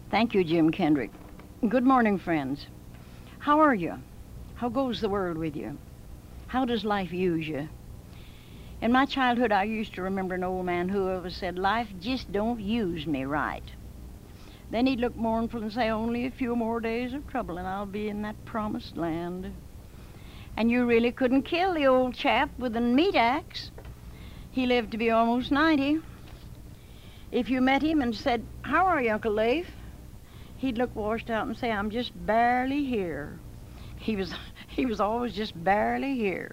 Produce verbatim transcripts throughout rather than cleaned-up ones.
Thank you, Jim Kendrick. Good morning, friends. How are you? How goes the world with you? How does life use you? In my childhood, I used to remember an old man who always said, life just don't use me right. Then he'd look mournful and say, only a few more days of trouble and I'll be in that promised land. And you really couldn't kill the old chap with a meat axe. He lived to be almost ninety. If you met him and said, how are you, Uncle Leif? He'd look washed out and say, I'm just barely here. He was, he was always just barely here.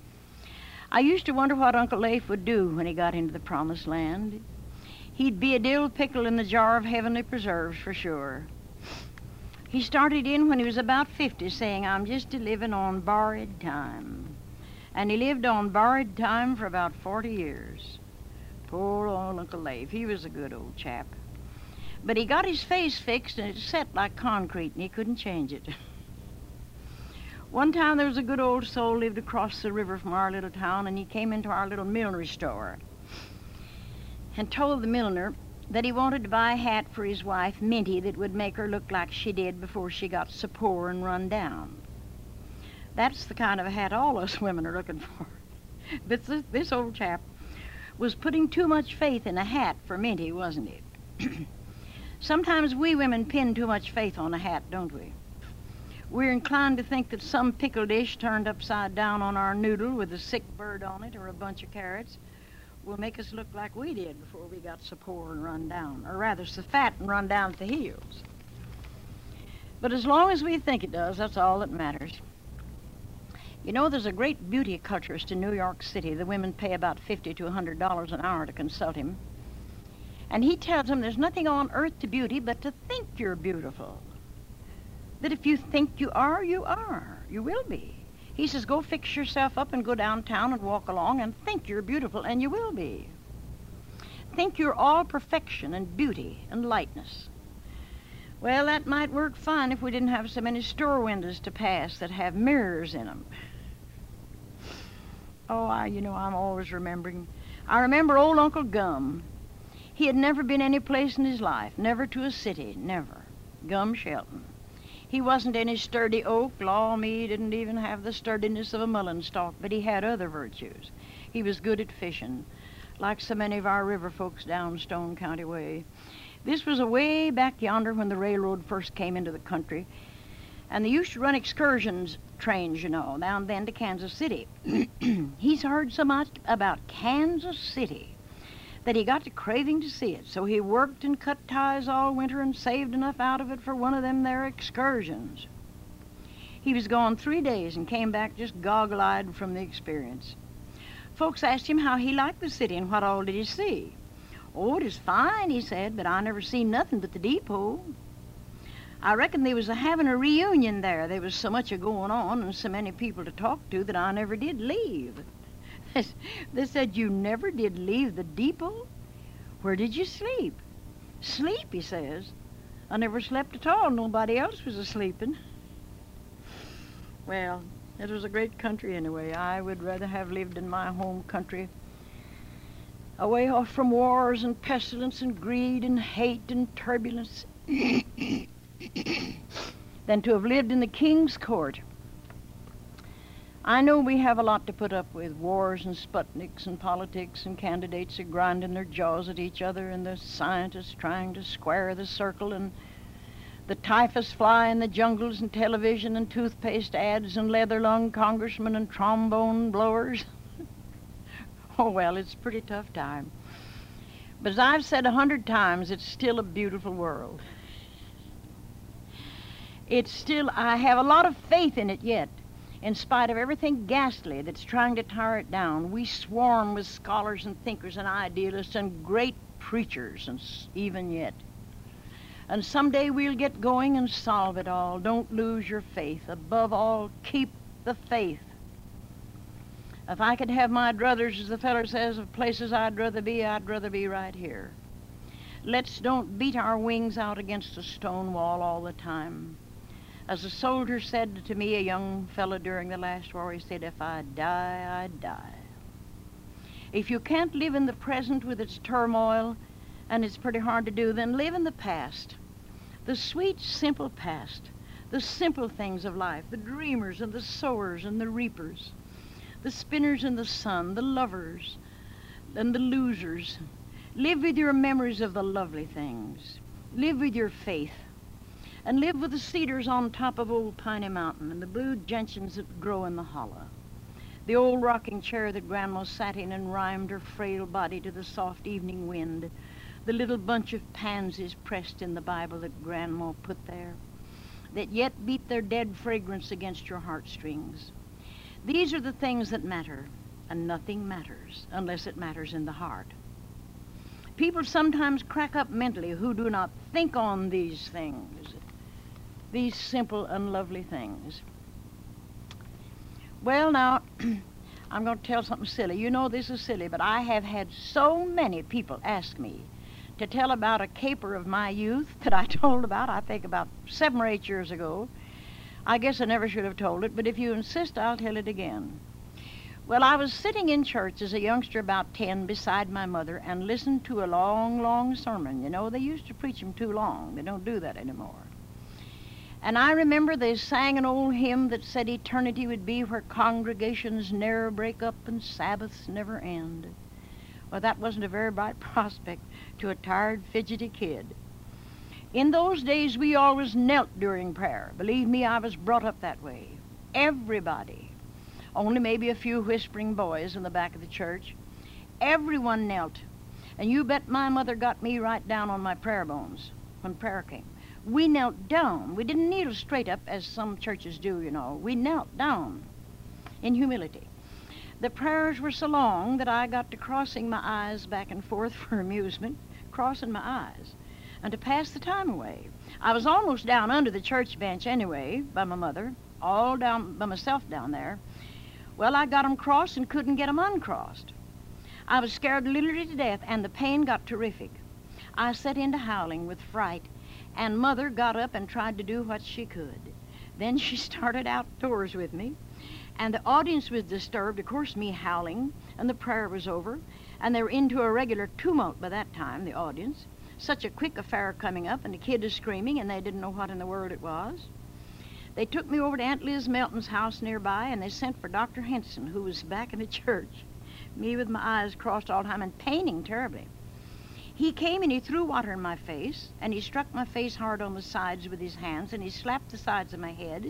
I used to wonder what Uncle Leif would do when he got into the promised land. He'd be a dill pickle in the jar of heavenly preserves for sure. He started in when he was about fifty, saying, I'm just a living on borrowed time. And he lived on borrowed time for about forty years. Poor old Uncle Leif, he was a good old chap. But he got his face fixed and it set like concrete and he couldn't change it. One time there was a good old soul lived across the river from our little town, and he came into our little millinery store and told the milliner that he wanted to buy a hat for his wife, Minty, that would make her look like she did before she got so poor and run down. That's the kind of a hat all us women are looking for. But this, this old chap was putting too much faith in a hat for Minty, wasn't he? Sometimes we women pin too much faith on a hat, don't we? We're inclined to think that some pickle dish turned upside down on our noodle with a sick bird on it or a bunch of carrots will make us look like we did before we got so poor and run down, or rather so fat and run down at the heels. But as long as we think it does, that's all that matters. You know, there's a great beauty culturist in New York City. The women pay about fifty to a hundred dollars an hour to consult him. And he tells them there's nothing on earth to beauty but to think you're beautiful. That if you think you are, you are. You will be. He says, go fix yourself up and go downtown and walk along and think you're beautiful, and you will be. Think you're all perfection and beauty and lightness. Well, that might work fine if we didn't have so many store windows to pass that have mirrors in them. Oh, I, you know, I'm always remembering. I remember old Uncle Gum. He had never been any place in his life, never to a city, never. Gum Shelton. He wasn't any sturdy oak. Law me, he didn't even have the sturdiness of a mullein stalk, but he had other virtues. He was good at fishing, like so many of our river folks down Stone County way. This was away back yonder when the railroad first came into the country, and they used to run excursions trains, you know, down then to Kansas City. He's heard so much about Kansas City that he got to craving to see it. So he worked and cut ties all winter and saved enough out of it for one of them there excursions. He was gone three days and came back just goggle-eyed from the experience. Folks asked him how he liked the city and what all did he see. Oh, it is fine, he said, but I never seen nothing but the depot. I reckon they was a having a reunion there. There was so much a going on and so many people to talk to that I never did leave. They said, you never did leave the depot? Where did you sleep? Sleep, he says. I never slept at all. Nobody else was a-sleeping. Well, it was a great country anyway. I would rather have lived in my home country, away off from wars and pestilence and greed and hate and turbulence, than to have lived in the king's court. I know we have a lot to put up with, wars and Sputniks and politics and candidates are grinding their jaws at each other and the scientists trying to square the circle and the typhus fly in the jungles and television and toothpaste ads and leather-lung congressmen and trombone blowers. Oh, well, it's a pretty tough time. But as I've said a hundred times, it's still a beautiful world. It's still, I have a lot of faith in it yet. In spite of everything ghastly that's trying to tear it down, we swarm with scholars and thinkers and idealists and great preachers, and even yet. And someday we'll get going and solve it all. Don't lose your faith. Above all, keep the faith. If I could have my druthers, as the feller says, of places I'd rather be, I'd rather be right here. Let's don't beat our wings out against a stone wall all the time. As a soldier said to me, a young fellow during the last war, he said, if I die, I die. If you can't live in the present with its turmoil, and it's pretty hard to do, then live in the past. The sweet, simple past, the simple things of life, the dreamers and the sowers and the reapers, the spinners in the sun, the lovers and the losers. Live with your memories of the lovely things. Live with your faith. And live with the cedars on top of old Piney Mountain and the blue gentians that grow in the hollow. The old rocking chair that Grandma sat in and rhymed her frail body to the soft evening wind. The little bunch of pansies pressed in the Bible that Grandma put there, that yet beat their dead fragrance against your heartstrings. These are the things that matter, and nothing matters unless it matters in the heart. People sometimes crack up mentally who do not think on these things, these simple and lovely things. Well, now, I'm going to tell something silly. You know this is silly, but I have had so many people ask me to tell about a caper of my youth that I told about, I think about seven or eight years ago. I guess I never should have told it, but if you insist, I'll tell it again. Well, I was sitting in church as a youngster about ten beside my mother and listened to a long, long sermon. You know, they used to preach them too long. They don't do that anymore. And I remember they sang an old hymn that said eternity would be where congregations never break up and Sabbaths never end. Well, that wasn't a very bright prospect to a tired, fidgety kid. In those days, we always knelt during prayer. Believe me, I was brought up that way. Everybody. Only maybe a few whispering boys in the back of the church. Everyone knelt. And you bet my mother got me right down on my prayer bones when prayer came. We knelt down. We didn't kneel straight up as some churches do, you know. We knelt down in humility. The prayers were so long that I got to crossing my eyes back and forth for amusement, crossing my eyes, and to pass the time away. I was almost down under the church bench anyway, by my mother, all down by myself down there. Well, I got 'em crossed and couldn't get 'em uncrossed. I was scared literally to death, and the pain got terrific. I set into howling with fright, and Mother got up and tried to do what she could. Then she started outdoors with me, and the audience was disturbed, of course, me howling, and the prayer was over, and they were into a regular tumult by that time, the audience. Such a quick affair coming up, and the kid is screaming, and they didn't know what in the world it was. They took me over to Aunt Liz Melton's house nearby, and they sent for Doctor Henson, who was back in the church, me with my eyes crossed all the time and paining terribly. He came and he threw water in my face, and he struck my face hard on the sides with his hands, and he slapped the sides of my head.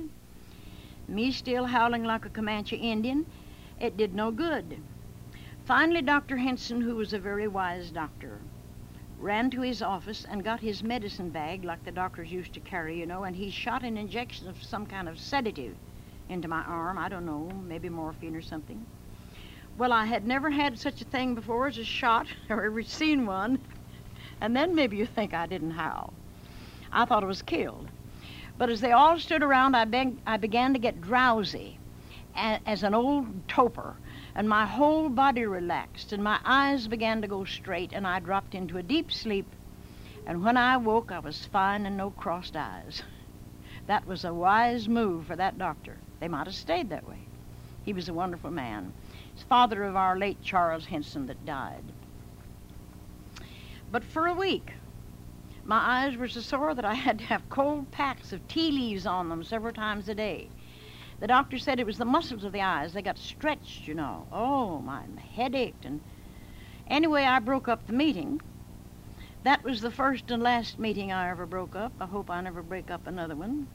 Me still howling like a Comanche Indian, it did no good. Finally, Doctor Henson, who was a very wise doctor, ran to his office and got his medicine bag like the doctors used to carry, you know, and he shot an injection of some kind of sedative into my arm. I don't know, maybe morphine or something. Well, I had never had such a thing before as a shot or ever seen one. And then maybe you think I didn't howl. I thought I was killed. But as they all stood around, I, beg- I began to get drowsy a- as an old toper, and my whole body relaxed, and my eyes began to go straight, and I dropped into a deep sleep. And when I woke, I was fine and no crossed eyes. That was a wise move for that doctor. They might have stayed that way. He was a wonderful man. He's father of our late Charles Henson that died. But for a week, my eyes were so sore that I had to have cold packs of tea leaves on them several times a day. The doctor said it was the muscles of the eyes. They got stretched, you know. Oh, my head ached. And anyway, I broke up the meeting. That was the first and last meeting I ever broke up. I hope I never break up another one.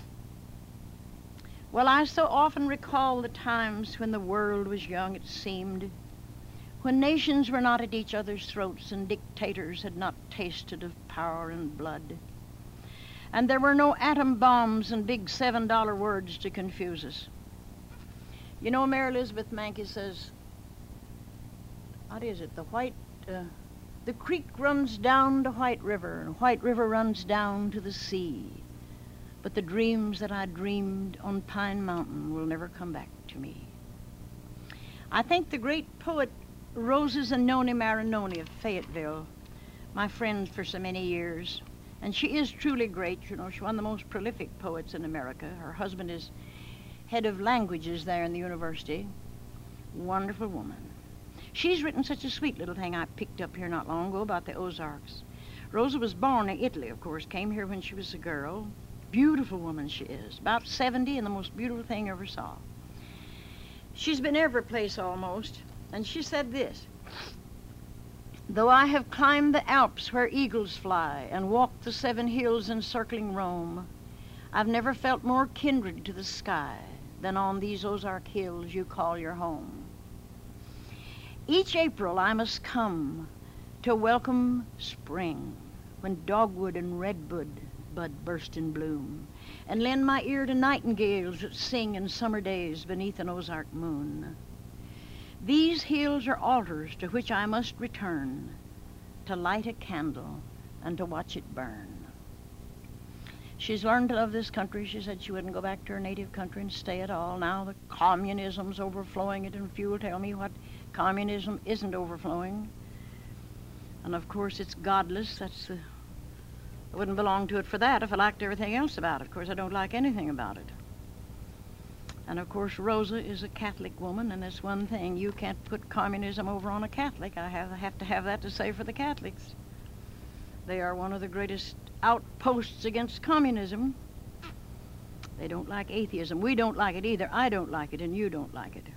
Well, I so often recall the times when the world was young, it seemed, when nations were not at each other's throats and dictators had not tasted of power and blood. And there were no atom bombs and big seven-dollar words to confuse us. You know, Mary Elizabeth Mankey says, what is it, the white, uh, the creek runs down to White River, and White River runs down to the sea. But the dreams that I dreamed on Pine Mountain will never come back to me. I think the great poet Rosa Zanoni Marinoni of Fayetteville, my friend for so many years, and she is truly great. You know, she's one of the most prolific poets in America. Her husband is head of languages there in the university. Wonderful woman. She's written such a sweet little thing I picked up here not long ago about the Ozarks. Rosa was born in Italy, of course, came here when she was a girl. Beautiful woman she is, about seventy, and the most beautiful thing I ever saw. She's been every place almost, and she said this: though I have climbed the Alps where eagles fly and walked the seven hills encircling Rome, I've never felt more kindred to the sky than on these Ozark hills you call your home. Each April I must come to welcome spring, when dogwood and redbud bud burst in bloom, and lend my ear to nightingales that sing in summer days beneath an Ozark moon. These hills are altars to which I must return, to light a candle and to watch it burn. She's learned to love this country. She said she wouldn't go back to her native country and stay at all. Now the communism's overflowing it, and few will tell me what communism isn't overflowing. And of course it's godless. That's the, I wouldn't belong to it for that if I liked everything else about it. Of course I don't like anything about it. And of course Rosa is a Catholic woman, and that's one thing. You can't put communism over on a Catholic. I have, I have to have that to say for the Catholics. They are one of the greatest outposts against communism. They don't like atheism. We don't like it either. I don't like it, and you don't like it.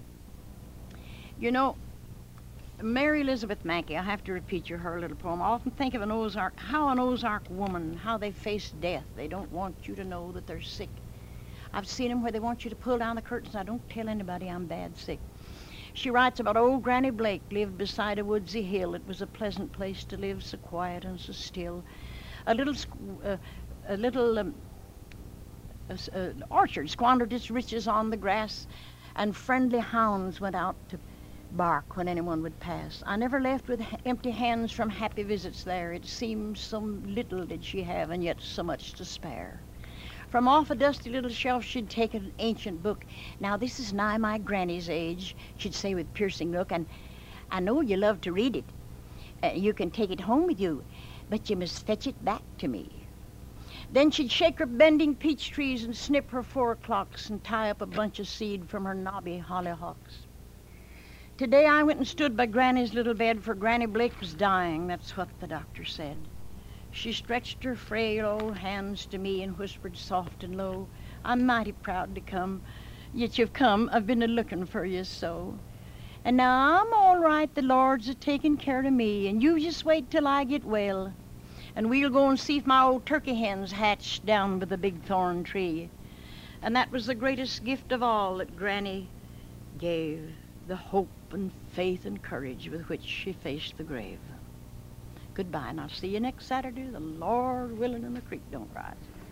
You know, Mary Elizabeth Mackey, I have to repeat you her little poem. I often think of an Ozark, how an Ozark woman, how they face death. They don't want you to know that they're sick. I've seen them where they want you to pull down the curtains. I don't tell anybody I'm bad sick. She writes about old Granny Blake lived beside a woodsy hill. It was a pleasant place to live, so quiet and so still. A little, uh, a little um, uh, uh, orchard squandered its riches on the grass, and friendly hounds went out to bark when anyone would pass. I never left with empty hands from happy visits there. It seemed so little did she have, and yet so much to spare. From off a dusty little shelf she'd take an ancient book. Now this is nigh my granny's age, she'd say with piercing look, and I know you love to read it. Uh, you can take it home with you, but you must fetch it back to me. Then she'd shake her bending peach trees and snip her four o'clocks and tie up a bunch of seed from her knobby hollyhocks. Today I went and stood by Granny's little bed, for Granny Blake was dying, that's what the doctor said. She stretched her frail old hands to me and whispered soft and low, I'm mighty proud to come, yet you've come, I've been a-looking for you so. And now I'm all right, the Lord's a-taking care of me, and you just wait till I get well, and we'll go and see if my old turkey hens hatched down by the big thorn tree. And that was the greatest gift of all that Granny gave, the hope and faith and courage with which she faced the grave. Goodbye, and I'll see you next Saturday, the Lord willing, and the creek don't rise.